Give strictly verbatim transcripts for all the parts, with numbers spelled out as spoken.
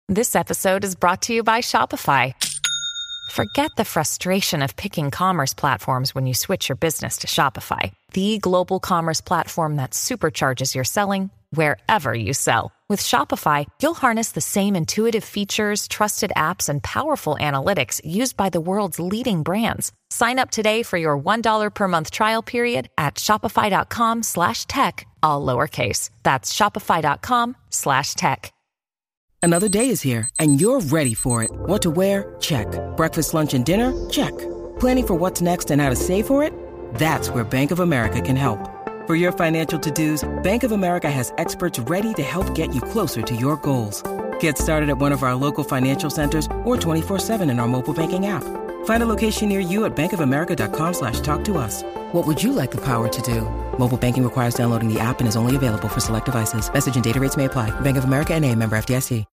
This episode is brought to you by Shopify. Forget the frustration of picking commerce platforms when you switch your business to Shopify, the global commerce platform that supercharges your selling wherever you sell. With Shopify, you'll harness the same intuitive features, trusted apps, and powerful analytics used by the world's leading brands. Sign up today for your one dollar per month trial period at shopify.com slash tech, all lowercase. That's shopify.com slash tech. Another day is here, and you're ready for it. What to wear? Check. Breakfast, lunch, and dinner? Check. Planning for what's next and how to save for it? That's where Bank of America can help. For your financial to-dos, Bank of America has experts ready to help get you closer to your goals. Get started at one of our local financial centers or twenty-four seven in our mobile banking app. Find a location near you at bankofamerica.com slash talk to us. What would you like the power to do? Mobile banking requires downloading the app and is only available for select devices. Message and data rates may apply. Bank of America N A, member F D I C.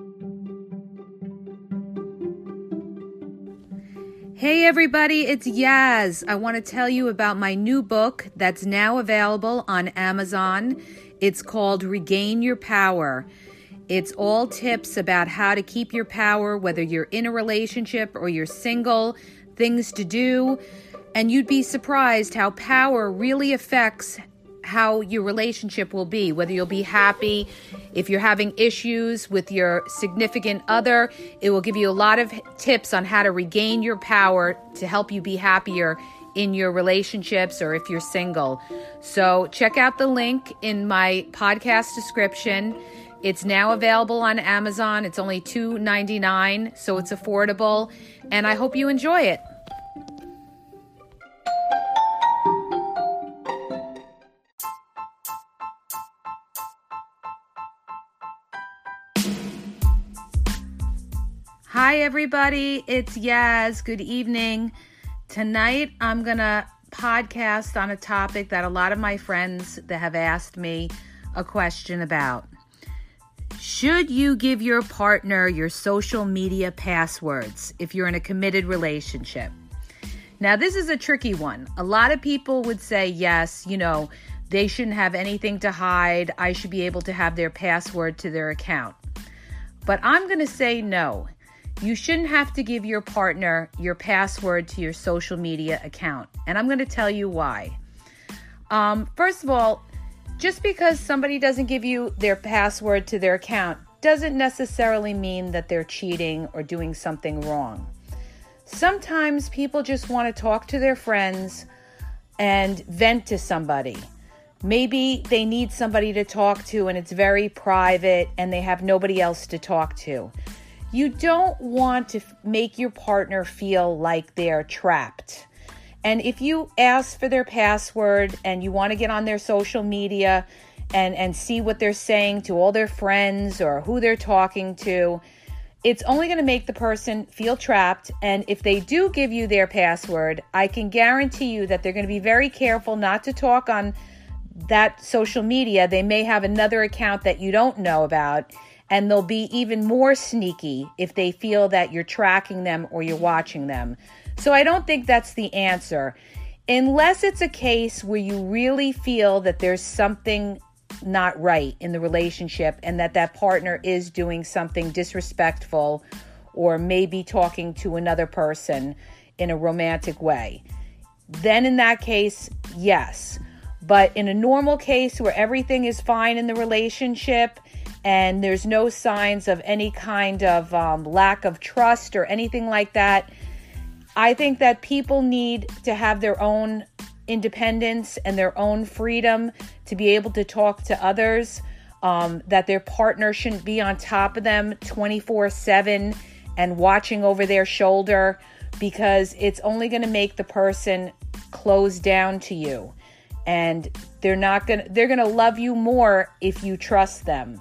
Hey everybody, it's Yaz. I want to tell you about my new book that's now available on Amazon. It's called Regain Your Power. It's all tips about how to keep your power, whether you're in a relationship or you're single, things to do. And you'd be surprised how power really affects how your relationship will be, whether you'll be happy. If you're having issues with your significant other, it will give you a lot of tips on how to regain your power to help you be happier in your relationships or if you're single. So check out the link in my podcast description. It's now available on Amazon. It's only two dollars and ninety-nine cents, so it's affordable, and I hope you enjoy it. Hi everybody, it's Yaz. Good evening. Tonight I'm going to podcast on a topic that a lot of my friends that have asked me a question about. Should you give your partner your social media passwords if you're in a committed relationship? Now, this is a tricky one. A lot of people would say, yes, you know, they shouldn't have anything to hide. I should be able to have their password to their account. But I'm going to say no. You shouldn't have to give your partner your password to your social media account. And I'm going to tell you why. Um, first of all, just because somebody doesn't give you their password to their account doesn't necessarily mean that they're cheating or doing something wrong. Sometimes people just want to talk to their friends and vent to somebody. Maybe they need somebody to talk to and it's very private and they have nobody else to talk to. You don't want to make your partner feel like they're trapped. And if you ask for their password and you want to get on their social media and, and see what they're saying to all their friends or who they're talking to, it's only going to make the person feel trapped. And if they do give you their password, I can guarantee you that they're going to be very careful not to talk on that social media. They may have another account that you don't know about. And they'll be even more sneaky if they feel that you're tracking them or you're watching them. So I don't think that's the answer. Unless it's a case where you really feel that there's something not right in the relationship and that that partner is doing something disrespectful or maybe talking to another person in a romantic way. Then in that case, yes. But in a normal case where everything is fine in the relationship and there's no signs of any kind of um, lack of trust or anything like that, I think that people need to have their own independence and their own freedom to be able to talk to others, um, that their partner shouldn't be on top of them twenty-four seven and watching over their shoulder, because it's only going to make the person close down to you. And they're not going to, they're going to love you more if you trust them.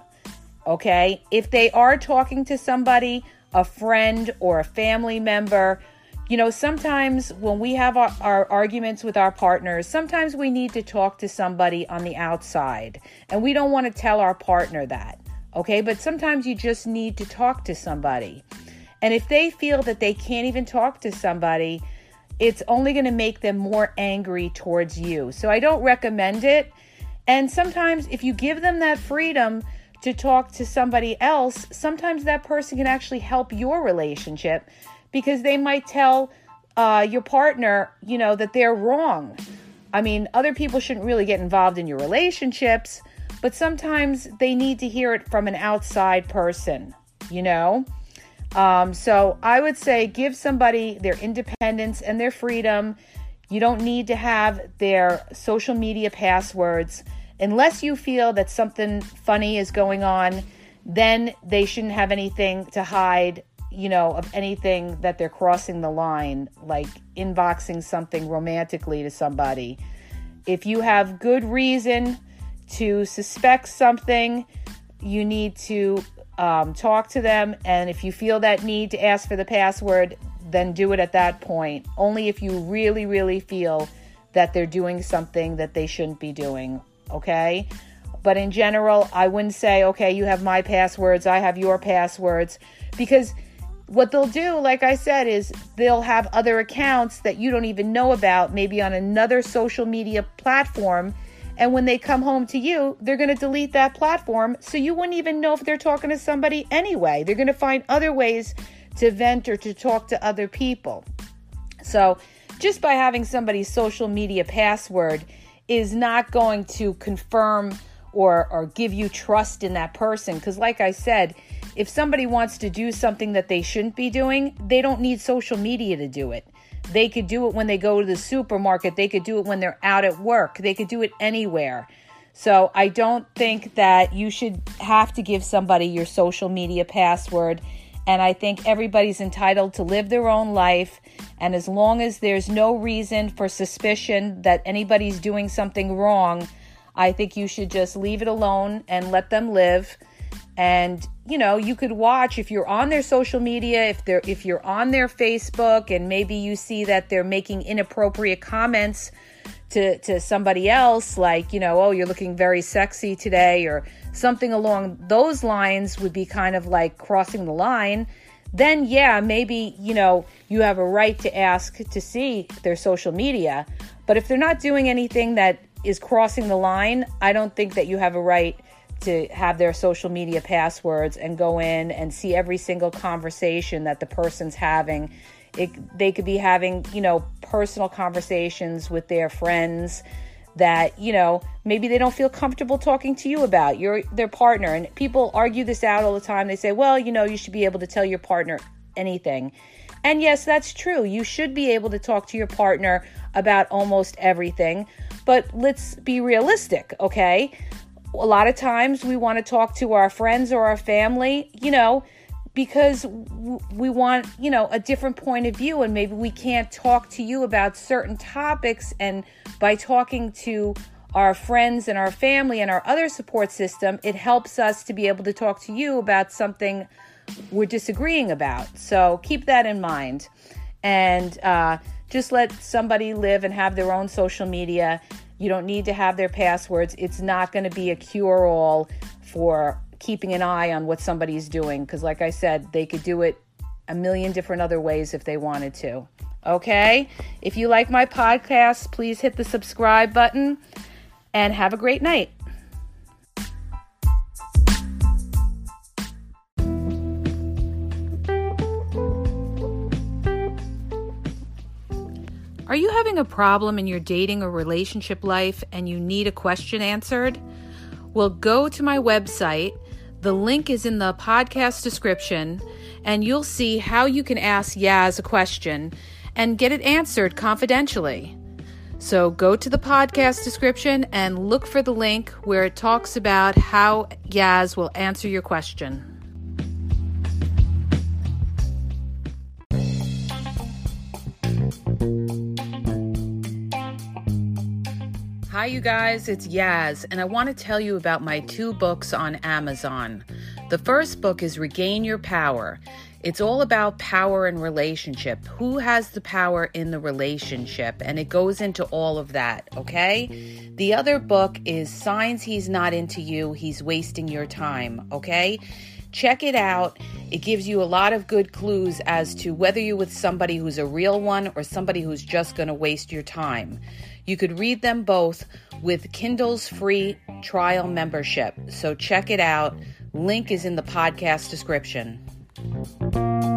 Okay, if they are talking to somebody, a friend or a family member, you know, sometimes when we have our, our arguments with our partners, sometimes we need to talk to somebody on the outside. And we don't want to tell our partner that. Okay, but sometimes you just need to talk to somebody. And if they feel that they can't even talk to somebody, it's only going to make them more angry towards you. So I don't recommend it. And sometimes if you give them that freedom to talk to somebody else, sometimes that person can actually help your relationship because they might tell uh, your partner, you know, that they're wrong. I mean, other people shouldn't really get involved in your relationships, but sometimes they need to hear it from an outside person, you know? Um, so I would say give somebody their independence and their freedom. You don't need to have their social media passwords. Unless you feel that something funny is going on, then they shouldn't have anything to hide, you know, of anything that they're crossing the line, like inboxing something romantically to somebody. If you have good reason to suspect something, you need to um, talk to them. And if you feel that need to ask for the password, then do it at that point. Only if you really, really feel that they're doing something that they shouldn't be doing. Okay? But in general, I wouldn't say, okay, you have my passwords, I have your passwords, because what they'll do, like I said, is they'll have other accounts that you don't even know about, maybe on another social media platform. And when they come home to you, they're going to delete that platform. So you wouldn't even know if they're talking to somebody anyway. They're going to find other ways to vent or to talk to other people. So just by having somebody's social media password is not going to confirm or, or give you trust in that person. Because like I said, if somebody wants to do something that they shouldn't be doing, they don't need social media to do it. They could do it when they go to the supermarket. They could do it when they're out at work. They could do it anywhere. So I don't think that you should have to give somebody your social media password. And I think everybody's entitled to live their own life. And as long as there's no reason for suspicion that anybody's doing something wrong, I think you should just leave it alone and let them live. And, you know, you could watch if you're on their social media, if they're if you're on their Facebook and maybe you see that they're making inappropriate comments to, to somebody else, like, you know, oh, you're looking very sexy today, or something along those lines would be kind of like crossing the line. Then, yeah, maybe, you know, you have a right to ask to see their social media. But if they're not doing anything that is crossing the line, I don't think that you have a right to have their social media passwords and go in and see every single conversation that the person's having. It, they could be having, you know, personal conversations with their friends that, you know, maybe they don't feel comfortable talking to you about. You're their partner. And people argue this out all the time. They say, well, you know, you should be able to tell your partner anything. And yes, that's true. You should be able to talk to your partner about almost everything. But let's be realistic, okay? A lot of times we want to talk to our friends or our family, you know, because w- we want, you know, a different point of view, and maybe we can't talk to you about certain topics. And by talking to our friends and our family and our other support system, it helps us to be able to talk to you about something we're disagreeing about. So keep that in mind, and uh, just let somebody live and have their own social media. You don't need to have their passwords. It's not going to be a cure-all for keeping an eye on what somebody's doing. Because like I said, they could do it a million different other ways if they wanted to. Okay? If you like my podcast, please hit the subscribe button and have a great night. Are you having a problem in your dating or relationship life and you need a question answered? Well, go to my website. The link is in the podcast description, and you'll see how you can ask Yaz a question and get it answered confidentially. So go to the podcast description and look for the link where it talks about how Yaz will answer your question. Hi, you guys, it's Yaz, and I want to tell you about my two books on Amazon. The first book is Regain Your Power. It's all about power and relationship. Who has the power in the relationship? And it goes into all of that, okay? The other book is Signs He's Not Into You, He's Wasting Your Time, okay? Check it out. It gives you a lot of good clues as to whether you're with somebody who's a real one or somebody who's just going to waste your time. You could read them both with Kindle's free trial membership. So check it out. Link is in the podcast description.